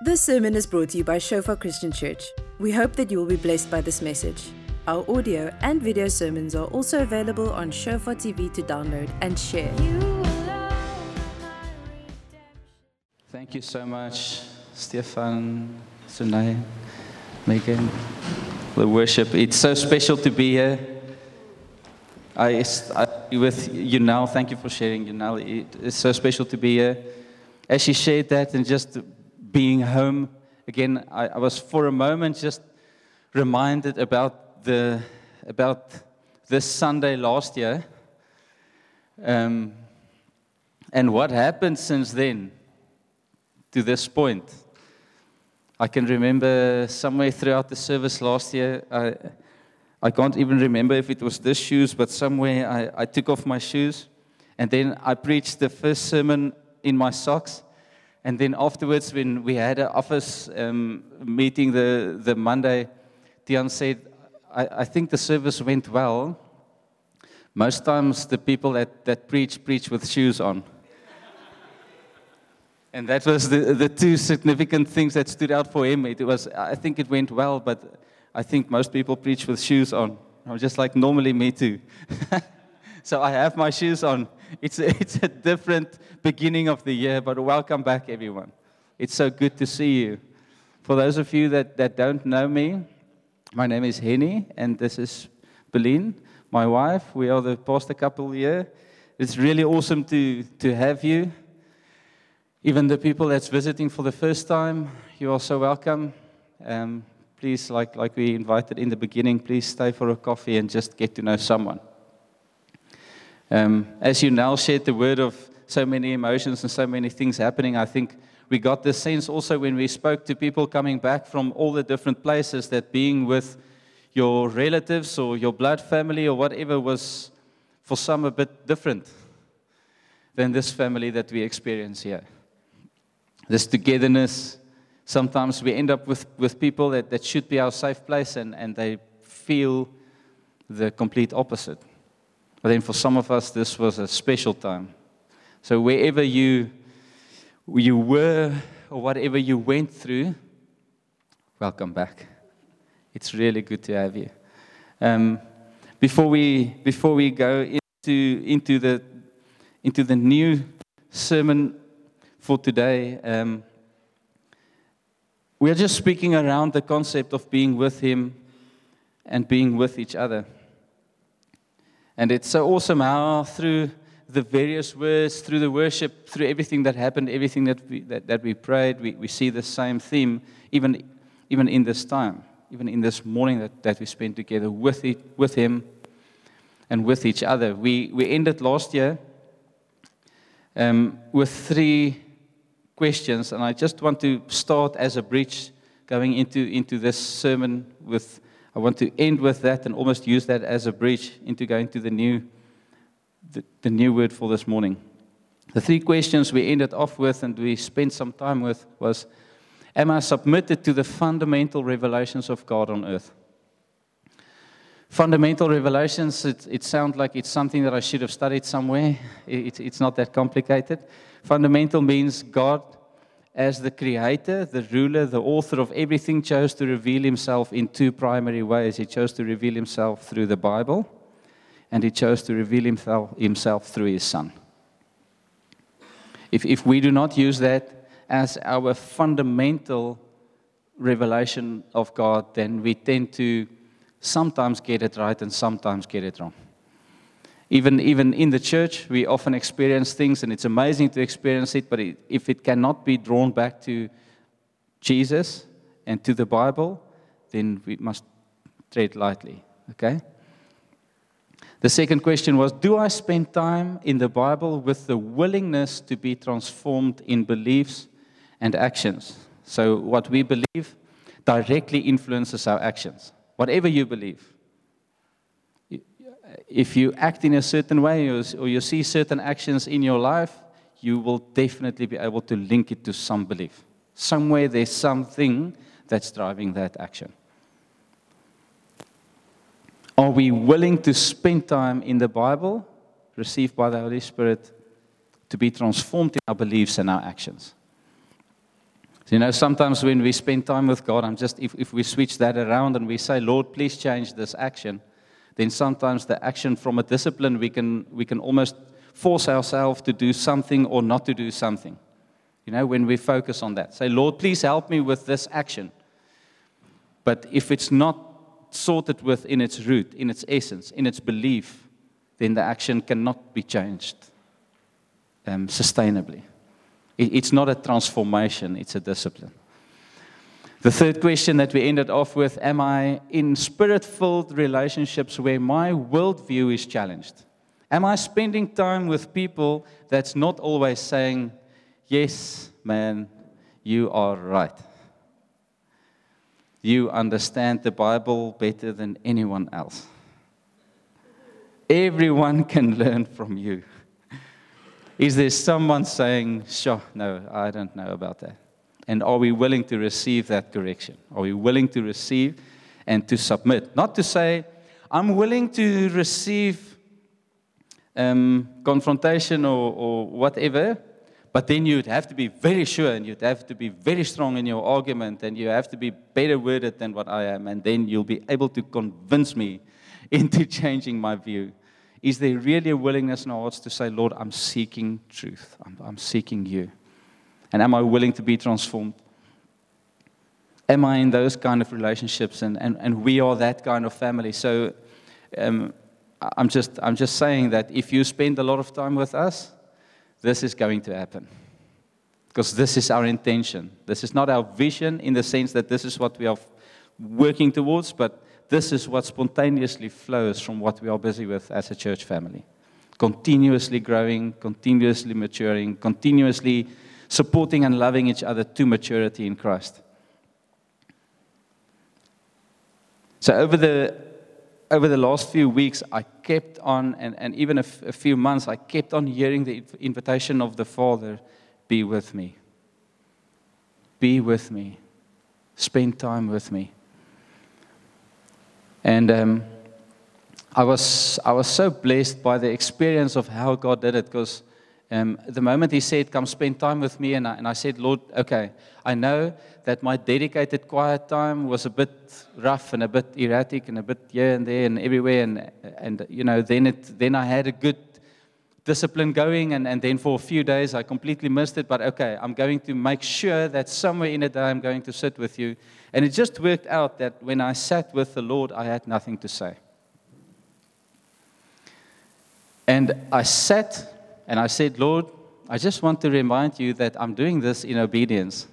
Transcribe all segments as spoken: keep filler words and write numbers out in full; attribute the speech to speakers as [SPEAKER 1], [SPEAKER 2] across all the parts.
[SPEAKER 1] This sermon is brought to you by Shofar Christian Church. We hope that you will be blessed by this message. Our audio and video sermons are also available on Shofar T V to download and share.
[SPEAKER 2] Thank you so much, Stefan, Sunay, Megan, the worship. It's so special to be here. I, I with you now. Thank you for sharing, you now. It, it's so special to be here. As she shared that and just being home again, I, I was for a moment just reminded about the about this Sunday last year, um, and what happened since then to this point. I can remember somewhere throughout the service last year, I, I can't even remember if it was this shoes, but somewhere I, I took off my shoes, and then I preached the first sermon in my socks. And then afterwards, when we had an office um, meeting the, the Monday, Tian said, I, I think the service went well. Most times the people that, that preach, preach with shoes on. And that was the, the two significant things that stood out for him. It was, I think it went well, but I think most people preach with shoes on. I'm just like, normally me too. So I have my shoes on. It's a, it's a different beginning of the year, but welcome back, everyone. It's so good to see you. For those of you that, that don't know me, my name is Henny, and this is Beline, my wife. We are the pastor couple here. It's really awesome to, to have you. Even the people that's visiting for the first time, you are so welcome. Um, please, like, like we invited in the beginning, please stay for a coffee and just get to know someone. Um, as you now shared the word of so many emotions and so many things happening, I think we got this sense also when we spoke to people coming back from all the different places, that being with your relatives or your blood family or whatever was for some a bit different than this family that we experience here. This togetherness, sometimes we end up with, with people that, that should be our safe place, and, and they feel the complete opposite. But then for some of us, this was a special time. So wherever you, you were or whatever you went through, welcome back. It's really good to have you. Um, before we before we go into into the into the new sermon for today, um, we are just speaking around the concept of being with Him and being with each other. And it's so awesome how through the various words, through the worship, through everything that happened, everything that we, that, that we prayed, we, we see the same theme, even, even in this time, even in this morning that, that we spent together with it, with Him and with each other. We, we ended last year um, with three questions, and I just want to start as a bridge going into, into this sermon with I want to end with that and almost use that as a bridge into going to the new, the, the new word for this morning. The three questions we ended off with and we spent some time with was, am I submitted to the fundamental revelations of God on earth? Fundamental revelations, it, it sounds like it's something that I should have studied somewhere. It, it's not that complicated. Fundamental means God, as the creator, the ruler, the author of everything, chose to reveal Himself in two primary ways. He chose to reveal Himself through the Bible, and He chose to reveal Himself, himself through His Son. If, if we do not use that as our fundamental revelation of God, then we tend to sometimes get it right and sometimes get it wrong. Even, even in the church, we often experience things, and it's amazing to experience it, but it, if it cannot be drawn back to Jesus and to the Bible, then we must tread lightly, okay? The second question was, do I spend time in the Bible with the willingness to be transformed in beliefs and actions? So what we believe directly influences our actions. Whatever you believe. If you act in a certain way or, or you see certain actions in your life, you will definitely be able to link it to some belief. Somewhere there's something that's driving that action. Are we willing to spend time in the Bible, received by the Holy Spirit, to be transformed in our beliefs and our actions? So, you know, sometimes when we spend time with God, I'm just, if, if we switch that around and we say, Lord, please change this action, then sometimes the action from a discipline, we can, we can almost force ourselves to do something or not to do something. You know, when we focus on that. Say, Lord, please help me with this action. But if it's not sorted with in its root, in its essence, in its belief, then the action cannot be changed um, sustainably. It, it's not a transformation, it's a discipline. The third question that we ended off with, am I in spirit-filled relationships where my worldview is challenged? Am I spending time with people that's not always saying, yes, man, you are right. You understand the Bible better than anyone else. Everyone can learn from you. Is there someone saying, sure, no, I don't know about that? And are we willing to receive that correction? Are we willing to receive and to submit? Not to say, I'm willing to receive um, confrontation or, or whatever, but then you'd have to be very sure and you'd have to be very strong in your argument and you have to be better worded than what I am, and then you'll be able to convince me into changing my view. Is there really a willingness in our hearts to say, Lord, I'm seeking truth. I'm, I'm seeking you. And am I willing to be transformed? Am I in those kind of relationships? And, and, and we are that kind of family. So um, I'm just I'm just saying that if you spend a lot of time with us, this is going to happen. Because this is our intention. This is not our vision in the sense that this is what we are working towards, but this is what spontaneously flows from what we are busy with as a church family. Continuously growing, continuously maturing, continuously supporting and loving each other to maturity in Christ. So over the over the last few weeks, I kept on, and, and even a, f- a few months, I kept on hearing the invitation of the Father, be with me. Be with me. Spend time with me. And um, I was I was so blessed by the experience of how God did it, because um, the moment He said, come spend time with me, and I, and I said, Lord, okay, I know that my dedicated quiet time was a bit rough and a bit erratic and a bit here and there and everywhere, and, and you know, then it then I had a good discipline going, and, and then for a few days I completely missed it, but okay, I'm going to make sure that somewhere in a day I'm going to sit with you. And it just worked out that when I sat with the Lord, I had nothing to say. And I sat and I said, Lord, I just want to remind you that I'm doing this in obedience.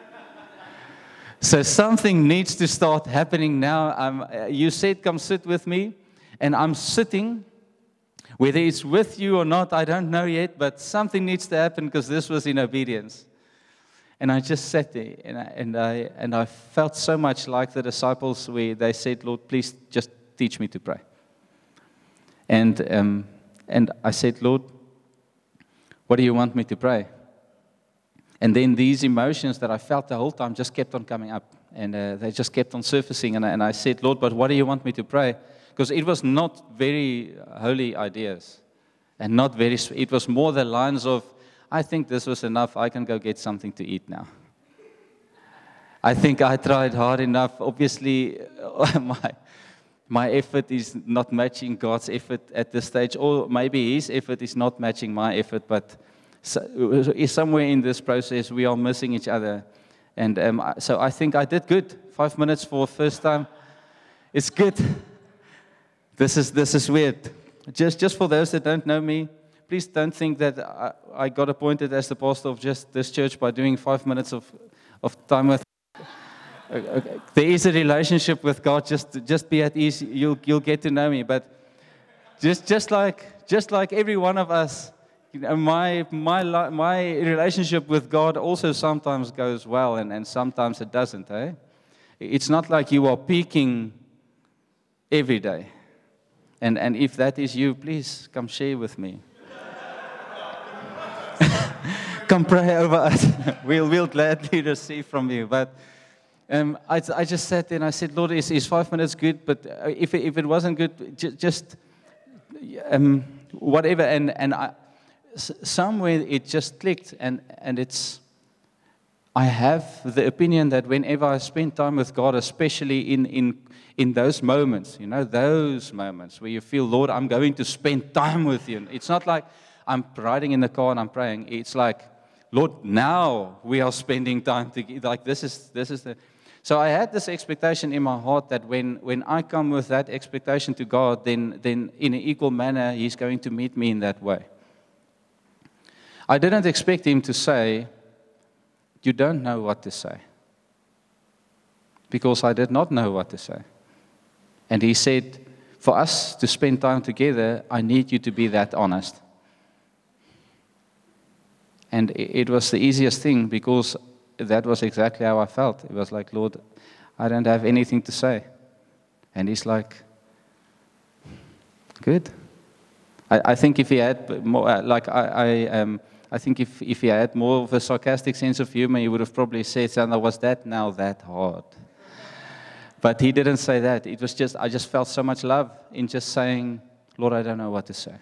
[SPEAKER 2] So something needs to start happening now. Um, you said, come sit with me, and I'm sitting. Whether it's with you or not, I don't know yet, but something needs to happen because this was in obedience. And I just sat there, and I, and I and I felt so much like the disciples where they said, Lord, please just teach me to pray. And um, and I said, Lord, what do you want me to pray? And then these emotions that I felt the whole time just kept on coming up, and uh, they just kept on surfacing. And I, and I said, Lord, but what do you want me to pray? Because it was not very holy ideas, and not very. It was more the lines of, I think this was enough. I can go get something to eat now. I think I tried hard enough. Obviously, my my effort is not matching God's effort at this stage, or maybe His effort is not matching my effort. But so, somewhere in this process, we are missing each other. And um, so I think I did good. Five minutes for first time. It's good. This is this is weird. Just just for those that don't know me, please don't think that I, I got appointed as the pastor of just this church by doing five minutes of, of time with. Okay. There is a relationship with God. Just just be at ease. You'll you'll get to know me. But just just like just like every one of us, you know, my my my relationship with God also sometimes goes well, and, and sometimes it doesn't. Eh? It's not like you are peaking every day. And and if that is you, please come share with me. Come pray over us. we'll we'll gladly receive from you. But um, I I just sat there and I said, Lord, is, is five minutes good? But if it, if it wasn't good, j- just um, whatever. And and I, somewhere it just clicked, and and it's I have the opinion that whenever I spend time with God, especially in, in, in those moments, you know, those moments where you feel, Lord, I'm going to spend time with you. It's not like I'm riding in the car and I'm praying. It's like, Lord, now we are spending time together. Like this is this is the. So I had this expectation in my heart that when, when I come with that expectation to God, then then in an equal manner, He's going to meet me in that way. I didn't expect Him to say, you don't know what to say. Because I did not know what to say. And He said, for us to spend time together, I need you to be that honest. And it was the easiest thing because that was exactly how I felt. It was like, Lord, I don't have anything to say. And He's like, good. I, I think if He had more, like I, I, um, I think if, if He had more of a sarcastic sense of humor, He would have probably said, Sandra, was that now that hard? But He didn't say that. It was just, I just felt so much love in just saying, Lord, I don't know what to say.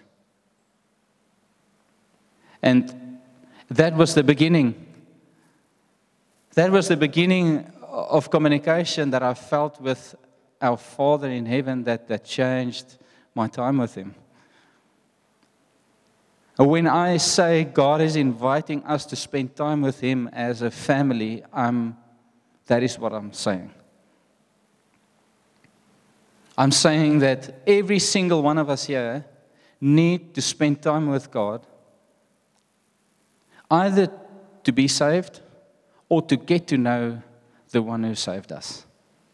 [SPEAKER 2] And that was the beginning. That was the beginning of communication that I felt with our Father in heaven that, that changed my time with Him. When I say God is inviting us to spend time with Him as a family, um, that is what I'm saying. I'm saying that every single one of us here need to spend time with God, either to be saved or to get to know the one who saved us.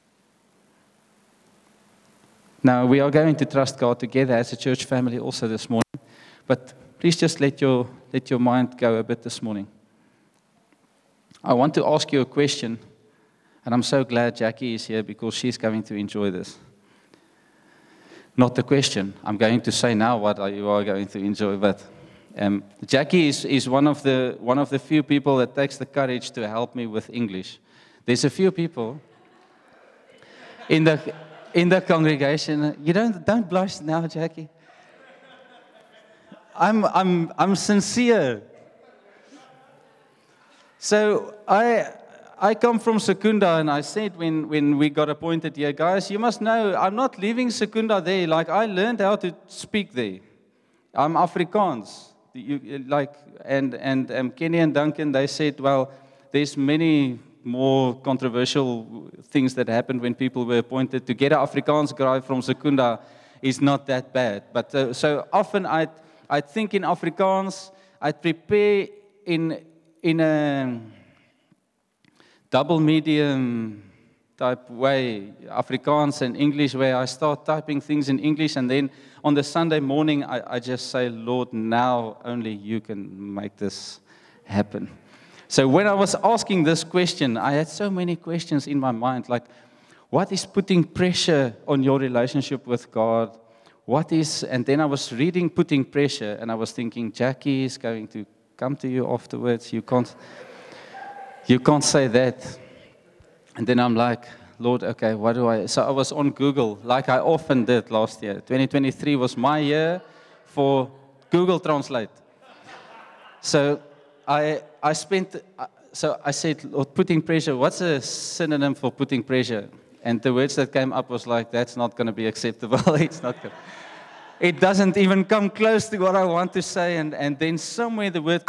[SPEAKER 2] Now, we are going to trust God together as a church family also this morning, but please just let your, let your mind go a bit this morning. I want to ask you a question, and I'm so glad Jackie is here because she's going to enjoy this. Not the question. I'm going to say now what you are going to enjoy, but Um, Jackie is, is one of the one of the few people that takes the courage to help me with English. There's a few people in the in the congregation. You don't don't blush now, Jackie. I'm I'm I'm sincere. So I I come from Secunda, and I said when when we got appointed here, guys, you must know I'm not leaving Secunda there. Like I learned how to speak there. I'm Afrikaans. You, like and and um, Kenny and Duncan, they said, well, there's many more controversial things that happened when people were appointed. To get an Afrikaans guy from Secunda is not that bad. But uh, so often I I think in Afrikaans, I prepare in in a double medium type way, Afrikaans and English, where I start typing things in English, and then on the Sunday morning, I, I just say, Lord, now only you can make this happen. So when I was asking this question, I had so many questions in my mind, like, what is putting pressure on your relationship with God? What is, and then I was reading putting pressure, and I was thinking, Jackie is going to come to you afterwards. You can't, you can't say that. And then I'm like, Lord, okay, what do I... So I was on Google, like I often did last year. twenty twenty-three was my year for Google Translate. So I I spent... So I said, Lord, putting pressure, what's a synonym for putting pressure? And the words that came up was like, that's not going to be acceptable. It's not good. It doesn't even come close to what I want to say. And, and then somewhere the word